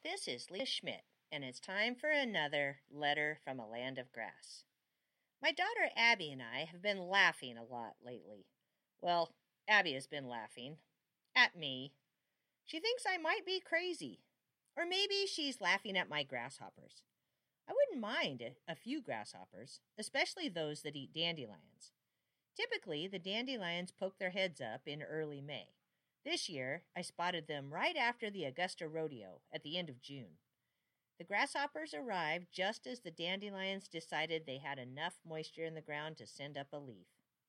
This is Lisa Schmidt, and it's time for another letter from a land of grass. My daughter Abby and I have been laughing a lot lately. Well, Abby has been laughing at me. She thinks I might be crazy. Or maybe she's laughing at my grasshoppers. I wouldn't mind a few grasshoppers, especially those that eat dandelions. Typically, the dandelions poke their heads up in early May. This year, I spotted them right after the Augusta Rodeo at the end of June. The grasshoppers arrived just as the dandelions decided they had enough moisture in the ground to send up a leaf.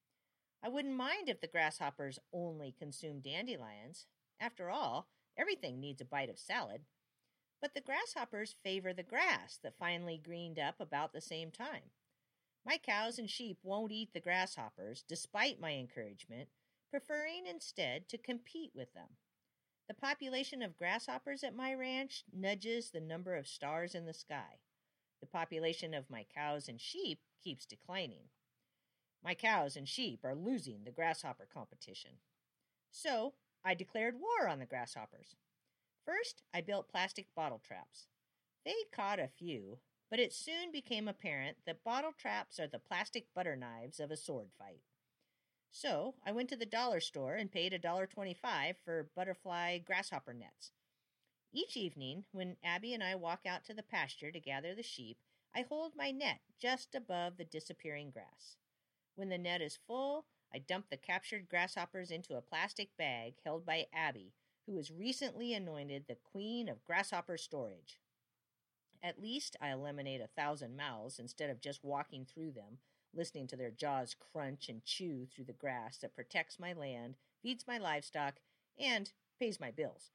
I wouldn't mind if the grasshoppers only consumed dandelions. After all, everything needs a bite of salad. But the grasshoppers favor the grass that finally greened up about the same time. My cows and sheep won't eat the grasshoppers, despite my encouragement, preferring instead to compete with them. The population of grasshoppers at my ranch nudges the number of stars in the sky. The population of my cows and sheep keeps declining. My cows and sheep are losing the grasshopper competition. So, I declared war on the grasshoppers. First, I built plastic bottle traps. They caught a few, but it soon became apparent that bottle traps are the plastic butter knives of a sword fight. So I went to the dollar store and paid $1.25 for butterfly grasshopper nets. Each evening, when Abby and I walk out to the pasture to gather the sheep, I hold my net just above the disappearing grass. When the net is full, I dump the captured grasshoppers into a plastic bag held by Abby, who was recently anointed the queen of grasshopper storage. At least I eliminate 1,000 mouths instead of just walking through them, listening to their jaws crunch and chew through the grass that protects my land, feeds my livestock, and pays my bills.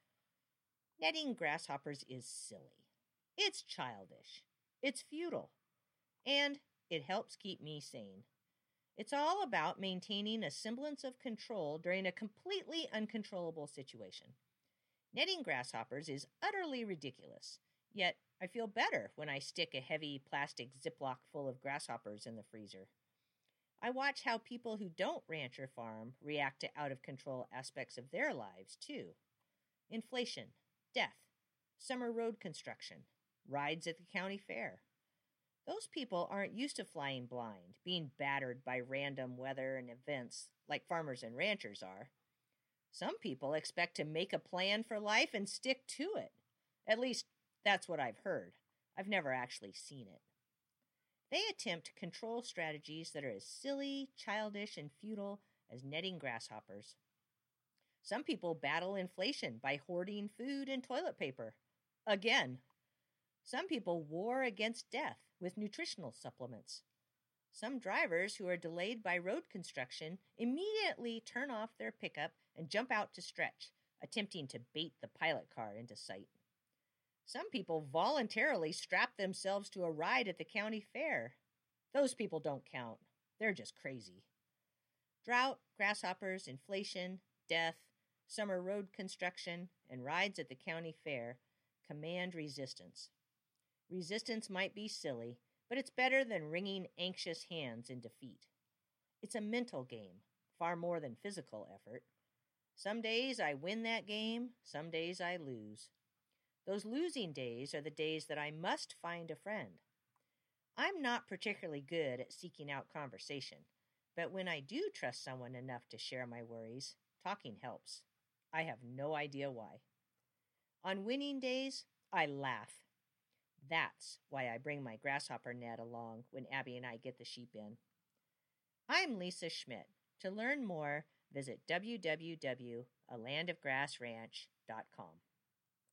Netting grasshoppers is silly. It's childish. It's futile. And it helps keep me sane. It's all about maintaining a semblance of control during a completely uncontrollable situation. Netting grasshoppers is utterly ridiculous, yet I feel better when I stick a heavy plastic Ziploc full of grasshoppers in the freezer. I watch how people who don't ranch or farm react to out-of-control aspects of their lives, too. Inflation, death, summer road construction, rides at the county fair. Those people aren't used to flying blind, being battered by random weather and events like farmers and ranchers are. Some people expect to make a plan for life and stick to it. At least, that's what I've heard. I've never actually seen it. They attempt control strategies that are as silly, childish, and futile as netting grasshoppers. Some people battle inflation by hoarding food and toilet paper. Again. Some people war against death with nutritional supplements. Some drivers who are delayed by road construction immediately turn off their pickup and jump out to stretch, attempting to bait the pilot car into sight. Some people voluntarily strap themselves to a ride at the county fair. Those people don't count. They're just crazy. Drought, grasshoppers, inflation, death, summer road construction, and rides at the county fair command resistance. Resistance might be silly, but it's better than wringing anxious hands in defeat. It's a mental game, far more than physical effort. Some days I win that game, some days I lose. Those losing days are the days that I must find a friend. I'm not particularly good at seeking out conversation, but when I do trust someone enough to share my worries, talking helps. I have no idea why. On winning days, I laugh. That's why I bring my grasshopper net along when Abby and I get the sheep in. I'm Lisa Schmidt. To learn more, visit www.alandofgrassranch.com.